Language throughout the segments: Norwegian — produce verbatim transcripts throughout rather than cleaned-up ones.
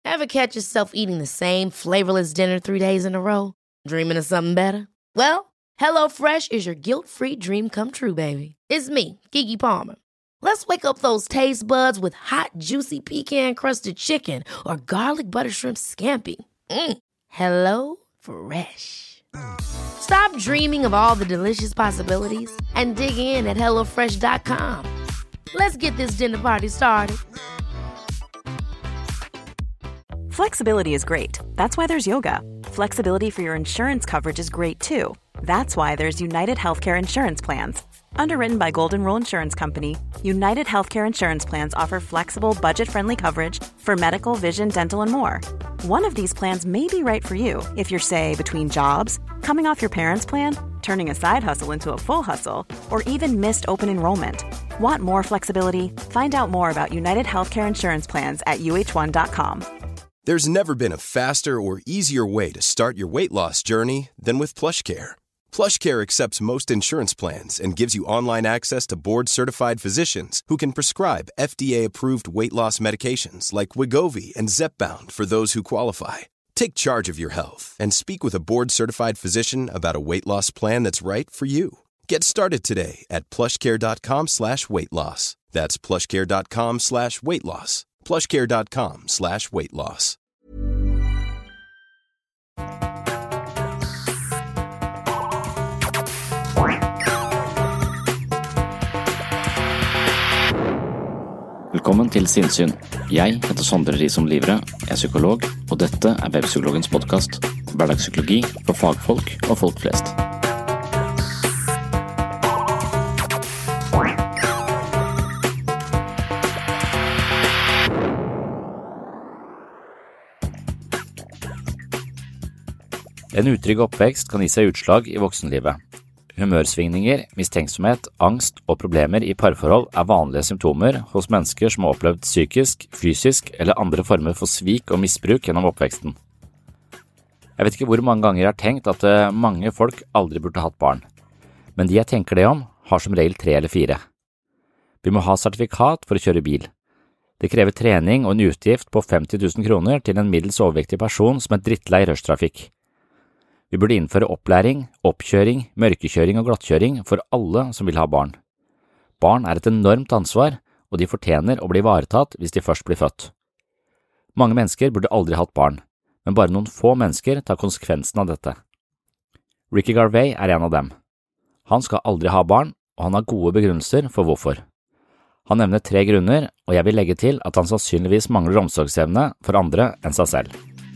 Ever catch yourself eating the same flavorless dinner three days in a row? Dreaming of something better? Well, HelloFresh is your guilt-free dream come true, baby. It's me, Keke Palmer. Let's wake up those taste buds with hot, juicy pecan-crusted chicken or garlic butter shrimp scampi. Mm. Hello Fresh. Stop dreaming of all the delicious possibilities and dig in at hello fresh dot com. Let's get this dinner party started. Flexibility is great. That's why there's yoga. Flexibility for your insurance coverage is great too. That's why there's United Healthcare Insurance Plans. Underwritten by Golden Rule Insurance Company, United Healthcare Insurance Plans offer flexible, budget-friendly coverage for medical, vision, dental, and more. One of these plans may be right for you if you're, say, between jobs, coming off your parents' plan, turning a side hustle into a full hustle, or even missed open enrollment. Want more flexibility? Find out more about United Healthcare Insurance Plans at U H one dot com. There's never been a faster or easier way to start your weight loss journey than with PlushCare. PlushCare accepts most insurance plans and gives you online access to board-certified physicians who can prescribe F D A-approved weight loss medications like Wegovy and Zepbound for those who qualify. Take charge of your health and speak with a board-certified physician about a weight loss plan that's right for you. Get started today at plushcare.com slash weight loss. That's plushcare.com slash weight loss. plushcare.com slash weight loss. Velkommen til Sinnsyn. Jeg heter Sondre Risom Livre, jeg er psykolog, og dette er Webpsykologens podcast. Hverdagspsykologi for fagfolk og folk flest. En utrygg oppvekst kan gi seg utslag i voksenlivet. Humørsvingninger, mistenksomhet, angst og problemer i parforhold er vanlige symptomer hos mennesker som har opplevd psykisk, fysisk eller andre former for svik og misbruk gjennom oppveksten. Jeg vet ikke hvor mange ganger jeg har tenkt at mange folk aldri burde hatt barn, men de jeg tenker det om har som regel tre eller fire. Vi må ha sertifikat for å kjøre bil. Det krever trening og en utgift på femti tusen kroner til en middels overvektig person som er drittlei rushtrafikk. Vi burde innføre opplæring, oppkjøring, mørkekjøring og glattkjøring for alle som vil ha barn. Barn er et enormt ansvar, og de fortjener å bli ivaretatt hvis de først blir født. Mange mennesker burde aldri hatt barn, men bare noen få mennesker tar konsekvensen av dette. Ricky Gervais er en av dem. Han skal aldri ha barn, og han har gode begrunnelser for hvorfor. Han nevner tre grunner, og jeg vil legge til at han sannsynligvis mangler omsorgsevne for andre enn seg selv.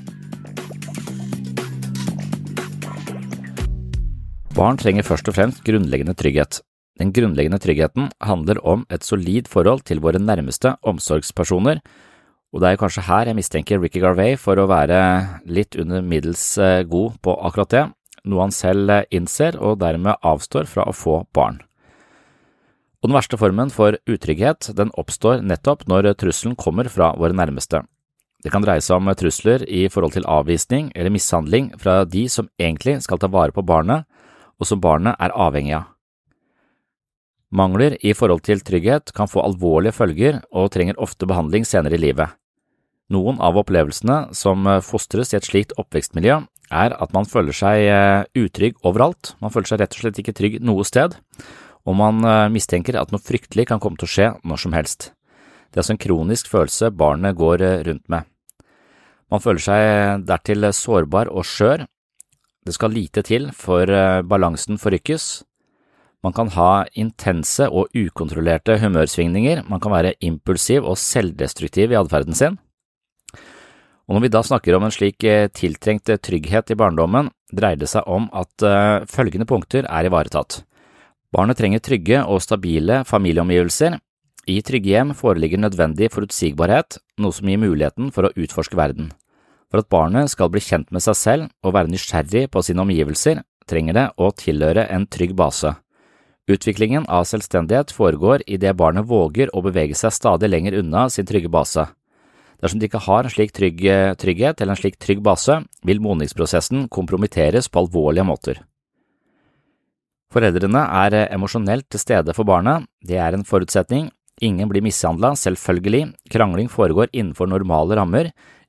Barn trenger først og fremst grunnleggende trygghet. Den grunnleggende tryggheten handler om et solid forhold til våre nærmeste omsorgspersoner, og det er kanskje her jeg mistenker Ricky Gervais for å være litt under middels god på akkurat det, noe han selv innser og dermed avstår fra å få barn. Og den verste formen for utrygghet, den oppstår nettopp når trusselen kommer fra våre nærmeste. Det kan dreie seg om trusler i forhold til avvisning eller mishandling fra de som egentlig skal ta vare på barnet, og som barnet er avhengig av. Mangler i forhold til trygghet kan få alvorlige følger og trenger ofte behandling senere i livet. Noen av opplevelsene som fostres i et slikt oppvekstmiljø er at man føler seg utrygg overalt, man føler seg rett og slett ikke trygg noe sted, og man mistenker at noe fryktelig kan komme til å skje når som helst. Det er altså en kronisk følelse barnet går rundt med. Man føler seg dertil sårbar og skjør. Det skal lite til for balansen forrykkes. Man kan ha intense og ukontrollerte humørsvingninger, man kan være impulsiv og selvdestruktiv i adferden sin. Og når vi da snakker om en slik tiltrengt trygghet i barndommen, dreier det seg om at følgende punkter er ivaretatt. Barnet trenger trygge og stabile familieomgivelser. I trygge hjem foreligger nødvendig forutsigbarhet, noe som gir muligheten for å utforske verden. For at barnet skal bli kjent med seg selv og være nysgjerrig på sine omgivelser, trenger det å tilhøre en trygg base. Utviklingen av selvstendighet foregår i det barnet våger å bevege seg stadig lenger unna sin trygge base. Dersom de ikke har en slik trygg, trygghet eller en slik trygg base, vil modningsprosessen kompromitteres på alvorlige måter. Foreldrene er emosjonelt til stede for barnet, det er en forutsetning. Ingen blir mishandlet, selvfølgelig, krangling foregår innenfor normale rammer,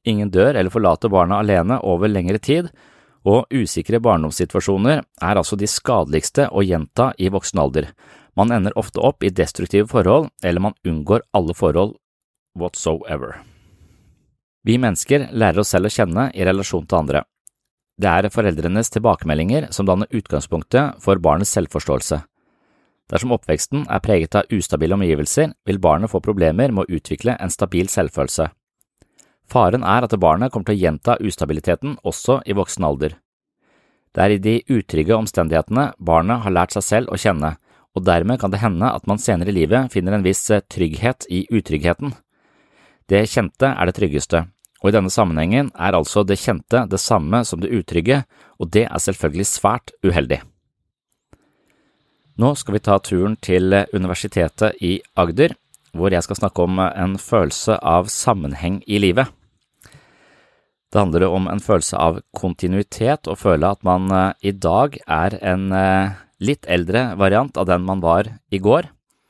Ingen dør eller forlater barna alene over lengre tid, og usikre barndomssituasjoner er altså de skadeligste å gjenta i voksen alder. Man ender ofte opp i destruktive forhold, eller man unngår alle forhold whatsoever. Vi mennesker lærer oss selv å kjenne i relasjon til andre. Det er foreldrenes tilbakemeldinger som danner utgangspunktet for barnets selvforståelse. Dersom oppveksten er preget av ustabile omgivelser, vil barnet få problemer med å utvikle en stabil selvfølelse. Faren er at barnet kommer til å gjenta ustabiliteten også i voksen alder. Det er i de utrygge omstendighetene barnet har lært seg selv å kjenne, og dermed kan det hende at man senere i livet finner en viss trygghet i utryggheten. Det kjente er det tryggeste, og i denne sammenhengen er altså det kjente det samme som det utrygge, og det er selvfølgelig svært uheldig. Nå skal vi ta turen til Universitetet i Agder, hvor jeg skal snakke om en følelse av sammenheng i livet. Det handler om en følelse av kontinuitet og føle at man i dag er en litt eldre variant av den man var i går.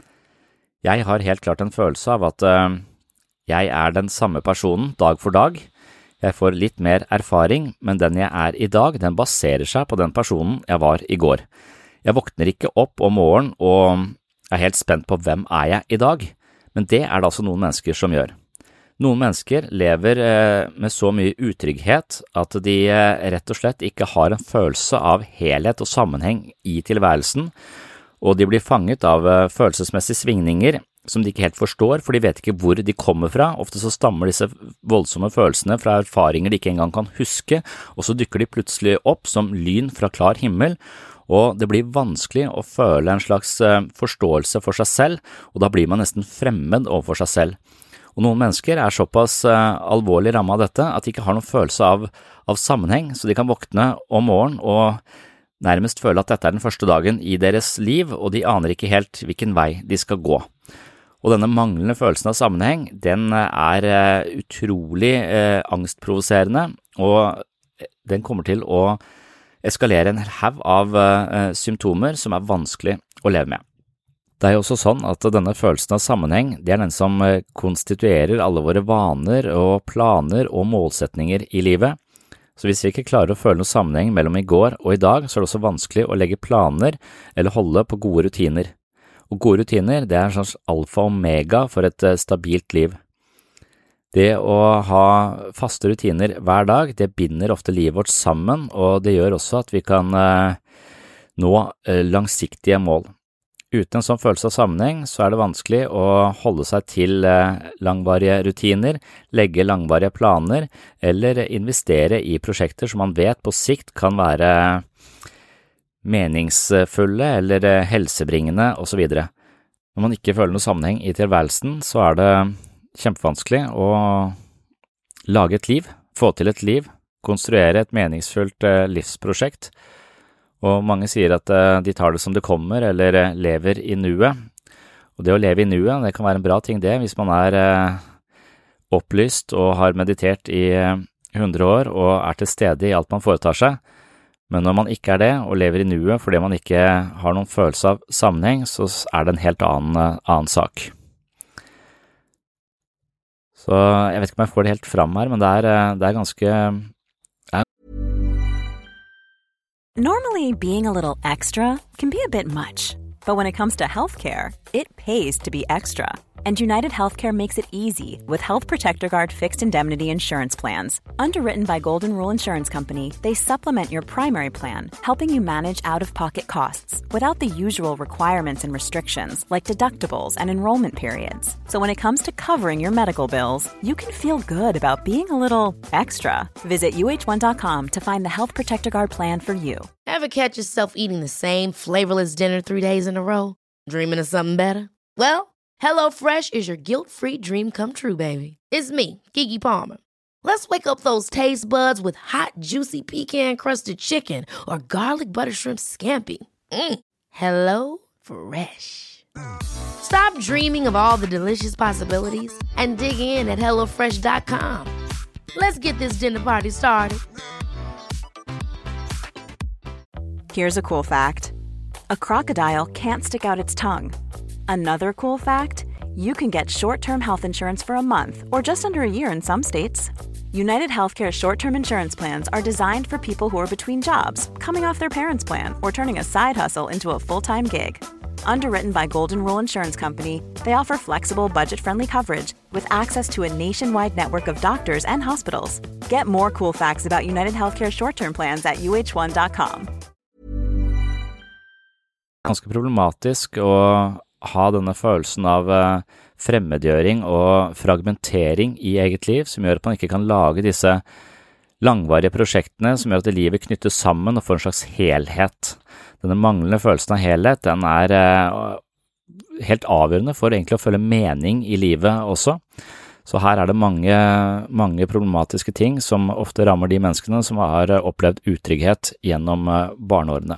Jeg har helt klart en følelse av at jeg er den samme personen dag for dag. Jeg får litt mer erfaring, men den jeg er i dag, den baserer seg på den personen jeg var i går. Jeg våkner ikke opp om morgenen og er helt spent på hvem er jeg i dag, men det er det altså noen mennesker som gjør. Noen mennesker lever med så mye utrygghet at de rett og slett ikke har en følelse av helhet og sammenheng i tilværelsen, og de blir fanget av følelsesmessige svingninger som de ikke helt forstår, for de vet ikke hvor de kommer fra. Ofte så stammer disse voldsomme følelsene fra erfaringer de ikke engang kan huske, og så dykker de plutselig opp som lyn fra klar himmel, og det blir vanskelig å føle en slags forståelse for seg selv, og da blir man nesten fremmed overfor seg selv. Og noen mennesker er såpass alvorlig rammet av dette at de ikke har noen følelse av, av sammenheng, så de kan våkne om morgenen og nærmest føle at dette er den første dagen i deres liv, og de aner ikke helt hvilken vei de skal gå. Og denne manglende følelsen av sammenheng, den er utrolig eh, angstprovoserende, og den kommer til å eskalere en haug av uh, symptomer som er vanskelig å leve med. Det er jo også sånn at denne følelsen av sammenheng, det er den som uh, konstituerer alle våre vaner og planer og målsetninger i livet. Så hvis vi ikke klarer å føle noe sammenheng mellom i går og i dag, så er det også vanskelig å legge planer eller holde på gode rutiner. Og gode rutiner, det er en slags alfa og omega for et uh, stabilt liv. Det å ha faste rutiner hver dag, det binder ofte livet vårt sammen, og det gjør også at vi kan eh, nå eh, langsiktige mål. Uten en sånn følelse av sammenheng, så er det vanskelig å holde seg til eh, langvarige rutiner, legge langvarige planer, eller investere i prosjekter som man vet på sikt kan være meningsfulle eller eh, helsebringende og så videre. Når man ikke føler noe sammenheng i tilværelsen, så er det kjempevanskelig å lage et liv, få til et liv, konstruere et meningsfullt livsprosjekt, og mange sier at de tar det som det kommer, eller lever i nuet. Og det å leve i nuet, det kan være en bra ting det, hvis man er opplyst og har meditert i hundre år og er til stede i alt man foretar seg. Men når man ikke er det og lever i nuet fordi man ikke har noen følelse av sammenheng, så er det en helt annen, annen sak. Så jeg vet ikke om jeg får det helt fram her, men det er, det er ganske... Ja. Normally, being a little extra can be a bit much. But when it comes to healthcare, it pays to be extra. And United Healthcare makes it easy with Health Protector Guard fixed indemnity insurance plans. Underwritten by Golden Rule Insurance Company, they supplement your primary plan, helping you manage out-of-pocket costs without the usual requirements and restrictions like deductibles and enrollment periods. So when it comes to covering your medical bills, you can feel good about being a little extra. Visit U H one dot com to find the Health Protector Guard plan for you. Ever catch yourself eating the same flavorless dinner three days in a row? Dreaming of something better? Well, HelloFresh is your guilt-free dream come true, baby. It's me, Keke Palmer. Let's wake up those taste buds with hot, juicy pecan-crusted chicken or garlic butter shrimp scampi. Mm. Hello Fresh. Stop dreaming of all the delicious possibilities and dig in at hello fresh dot com. Let's get this dinner party started. Here's a cool fact. A crocodile can't stick out its tongue. Another cool fact, you can get short-term health insurance for a month or just under a year in some states. United Healthcare short-term insurance plans are designed for people who are between jobs, coming off their parents' plan, or turning a side hustle into a full-time gig. Underwritten by Golden Rule Insurance Company, they offer flexible, budget-friendly coverage with access to a nationwide network of doctors and hospitals. Get more cool facts about United Healthcare short-term plans at U H one dot com. Ganske problematisk å ha denne følelsen av fremmedgjøring og fragmentering i eget liv, som gjør at man ikke kan lage disse langvarige prosjektene, som gjør at livet knyttes sammen og får en slags helhet. Denne manglende følelsen av helhet, den er helt avgjørende for egentlig å føle mening i livet også. Så her er det mange, mange problematiske ting som ofte rammer de menneskene som har opplevd utrygghet gjennom barneårene.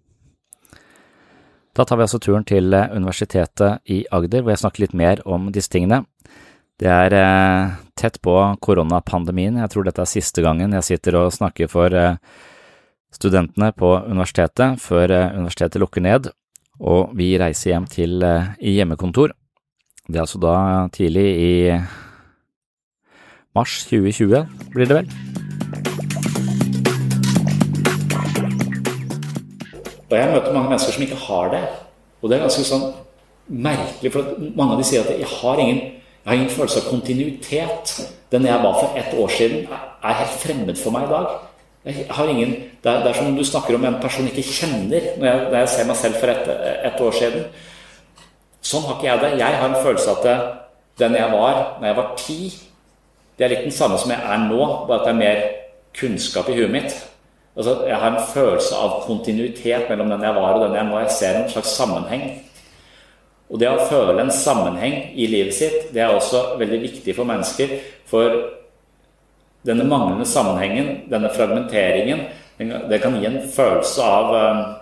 Da tar vi altså turen til Universitetet i Agder, hvor jeg snakker litt mer om disse tingene. Det er eh, tett på koronapandemien. Jeg tror dette er siste gangen jeg sitter og snakker for eh, studentene på universitetet, før eh, universitetet lukker ned, og vi reiser hjem til eh, i hjemmekontor. Det er altså da tidlig i mars tjue tjue, blir det vel. Og jeg møter mange mennesker som ikke har det, og det er ganske sånn merkelig, for mange av de sier at jeg har ingen, jeg har ingen følelse av kontinuitet. Den jeg var for ett år siden er helt fremmed for meg i dag. Jeg har ingen, det er, det er som om du snakker om en person jeg ikke kjenner når jeg, når jeg ser meg selv for ett, ett år siden. Sånn har ikke jeg det. Jeg har en følelse av at den jeg var når jeg var ti, det er litt den samme som jeg er nå, bare at det er mer kunnskap i huet mitt. Altså, jeg har en følelse av kontinuitet mellom den jeg var og den jeg nå. Jeg ser en slags sammenheng. Og det å føle en sammenheng i livet sitt, det er også veldig viktig for mennesker, for denne manglende sammenhengen, denne fragmenteringen, det kan gi en følelse av,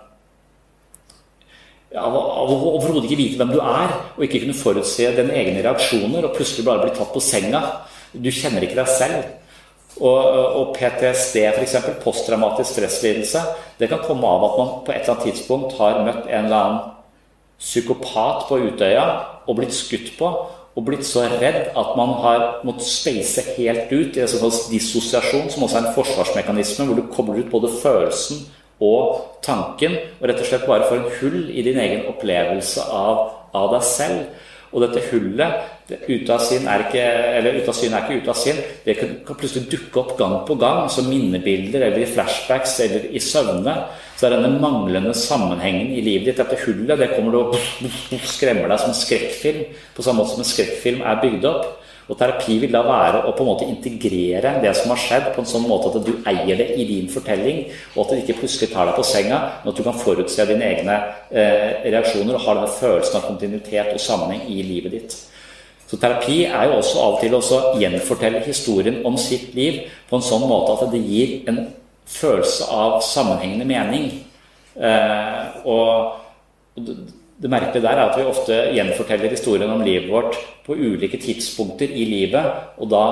av, av å overhodet ikke vite hvem du er, og ikke kunne forutse dine egne reaksjoner, og plutselig bare bli tatt på senga. Du kjenner ikke deg selv. Og, og P T S D, for eksempel, posttraumatisk stresslidelse, det kan komme av at man på et eller annet tidspunkt har møtt en eller annen psykopat på Utøya og blitt skutt på, og blitt så redd at man har måttet space helt ut i en sånn dissosiasjon, som også er en forsvarsmekanisme, hvor du kobler ut både følelsen og tanken, og rett og slett bare får en hull i din egen opplevelse av, av deg selv. Og dette hullet, ut av syn er ikke, eller ut av syn er ikke ut av syn, det kan, kan plutselig dukke opp gang på gang, som minnebilder, eller i flashbacks, eller i søvne. Så er denne manglende sammenhengen i livet ditt, dette hullet, det kommer til å skremme deg som en skrekkfilm, på samme måte som en skrekkfilm er bygd opp. Og terapi vil da være å på en måte integrere det som har skjedd på en sånn måte at du eier det i din fortelling, og at det ikke plutselig tar deg på senga, men at du kan forutse dine egne eh, reaksjoner og ha denne følelsen av kontinuitet og sammenheng i livet ditt. Så terapi er jo også av og til også gjenfortelle historien om sitt liv på en sånn måte at det gir en følelse av sammenhengende mening. Eh, og, og det, Det merkelige der er at vi ofte gjenforteller historien om livet vårt på ulike tidspunkter i livet, og da,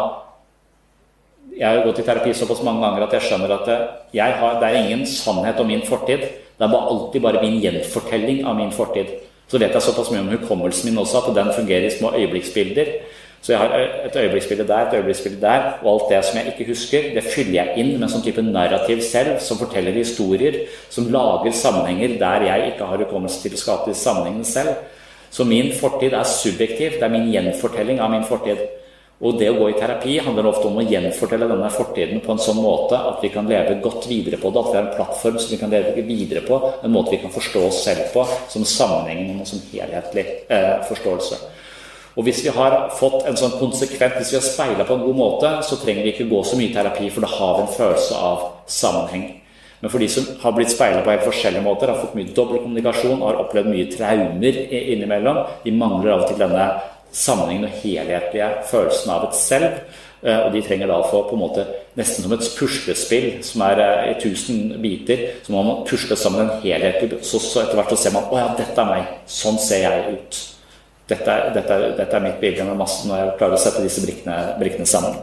jeg har gått i terapi såpass mange ganger at jeg skjønner at jeg har, det er ingen sannhet om min fortid, det er bare, alltid bare min gjenfortelling av min fortid. Så vet jeg såpass mye om hukommelsen min også, at den fungerer i små øyeblikksbilder. Så jeg har et øyeblikksbilde der, et øyeblikksbilde der, og alt det som jeg ikke husker, det fyller jeg inn med en sånn type narrativ selv, som forteller historier, som lager sammenhenger der jeg ikke har hukommelse til å skape disse sammenhengene selv. Så min fortid er subjektiv, det er min gjenfortelling av min fortid. Og det å gå i terapi handler ofte om å gjenfortelle denne fortiden på en sånn måte at vi kan leve godt videre på det, at vi har en plattform som vi kan leve videre på, en måte vi kan forstå oss selv på, som sammenhengen og som helhetlig eh, forståelse. Og hvis vi har fått en sånn konsekvent, hvis vi har speilet på en god måte, så trenger vi ikke gå så mye terapi, for da har vi en følelse av sammenheng. Men for de som har blitt speilet på helt forskjellige måter, har fått mye dobbeltkommunikasjon og har opplevd mye traumer innimellom, de mangler av og til denne sammenhengen og helhetlige følelsen av et selv, og de trenger da å få på en måte nesten som et puslespill som er i tusen biter, så må man pusle sammen en helhet, så, så etter hvert så ser man, å ja, dette er meg, sånn ser jeg ut. Dette er, dette, er, dette er mitt bilde med massen, og jeg klarer å sette disse brikkene, brikkene sammen.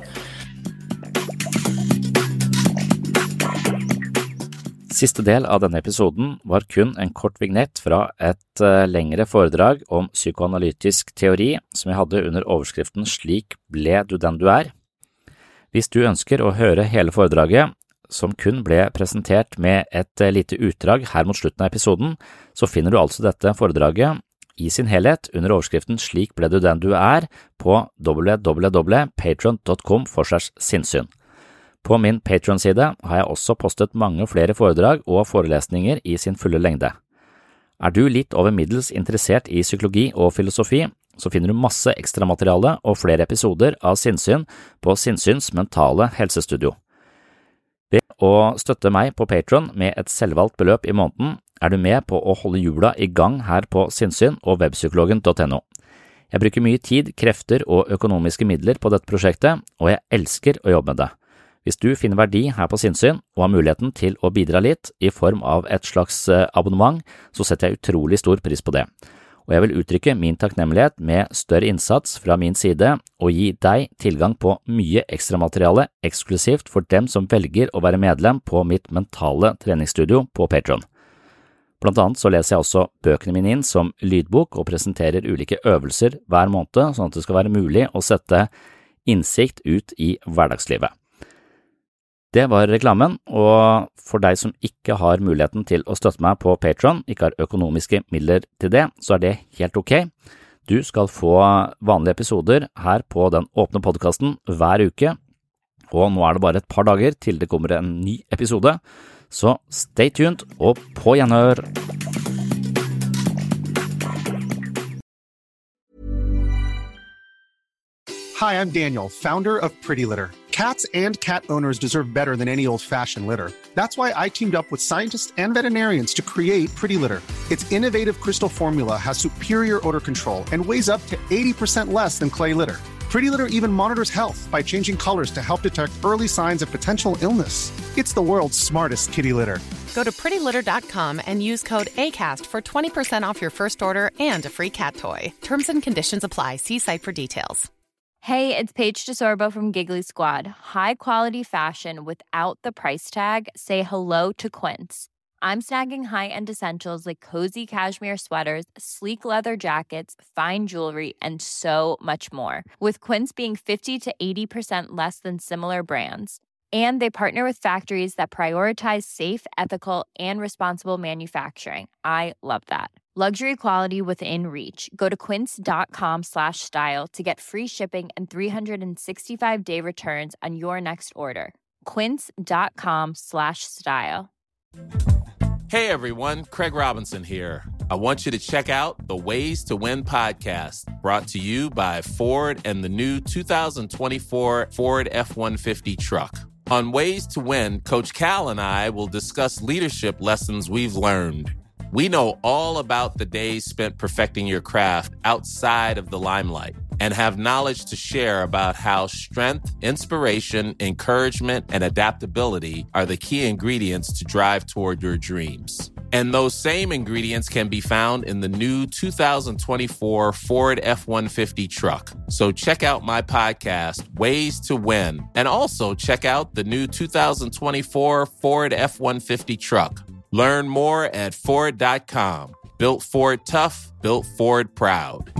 Siste del av denne episoden var kun en kort vignett fra et uh, lengre foredrag om psykoanalytisk teori som jeg hadde under overskriften «Slik ble du den du er». Hvis du ønsker å høre hele foredraget, som kun ble presentert med et lite utdrag her mot slutten av episoden, så finner du altså dette foredraget i sin helhet under overskriften Slik ble du den du er på w w w punktum patreon punktum com slash sinnssyn. På min Patreon-side har jeg også postet mange flere foredrag og forelesninger i sin fulle lengde. Er du litt over middels interessert i psykologi og filosofi, så finner du masse ekstra materiale og flere episoder av Sinnssyn på Sinnsyns mentale helsestudio. Ved å støtte meg på Patreon med et selvvalgt beløp i måneden, er du med på å holde hjula i gang her på Sinnssyn og webpsykologen punktum no. Jeg bruker mye tid, krefter og økonomiske midler på dette prosjektet, og jeg elsker å jobbe med det. Hvis du finner verdi her på Sinnssyn og har muligheten til å bidra litt i form av et slags abonnement, så setter jeg utrolig stor pris på det. Og jeg vil uttrykke min takknemlighet med større innsats fra min side og gi deg tilgang på mye ekstra materiale eksklusivt for dem som velger å være medlem på mitt mentale treningsstudio på Patreon. Blant annet så leser jeg også bøkene mine inn som lydbok og presenterer ulike øvelser hver måned, sånn at det skal være mulig å sette innsikt ut i hverdagslivet. Det var reklamen, og for deg som ikke har muligheten til å støtte meg på Patreon, ikke har økonomiske midler til det, så er det helt ok. Du skal få vanlige episoder her på den åpne podcasten hver uke, og nå er det bare et par dager til det kommer en ny episode, så stay tuned og på gjenhør! Hi, I'm Daniel, founder of Pretty Litter. Cats and cat owners deserve better than any old-fashioned litter. That's why I teamed up with scientists and veterinarians to create Pretty Litter. Its innovative crystal formula has superior odor control and weighs up to eighty percent less than clay litter. Pretty Litter even monitors health by changing colors to help detect early signs of potential illness. It's the world's smartest kitty litter. Go to pretty litter dot com and use code ACAST for twenty percent off your first order and a free cat toy. Terms and conditions apply. See site for details. Hey, it's Paige DeSorbo from Giggly Squad. High quality fashion without the price tag. Say hello to Quince. I'm snagging high-end essentials like cozy cashmere sweaters, sleek leather jackets, fine jewelry, and so much more. With Quince being fifty to eighty percent less than similar brands. And they partner with factories that prioritize safe, ethical, and responsible manufacturing. I love that. Luxury quality within reach. Go to quince.com slash style to get free shipping and three sixty-five day returns on your next order. Quince.com slash style. Hey everyone, Craig Robinson here. I want you to check out the Ways to Win podcast, brought to you by Ford and the new two thousand twenty-four Ford F one fifty truck. On Ways to Win, Coach Cal and I will discuss leadership lessons we've learned. We know all about the days spent perfecting your craft outside of the limelight and have knowledge to share about how strength, inspiration, encouragement, and adaptability are the key ingredients to drive toward your dreams. And those same ingredients can be found in the new two thousand twenty-four Ford F one fifty truck. So check out my podcast, Ways to Win, and also check out the new two thousand twenty-four Ford F one fifty truck. Learn more at Ford dot com. Built Ford tough, built Ford proud.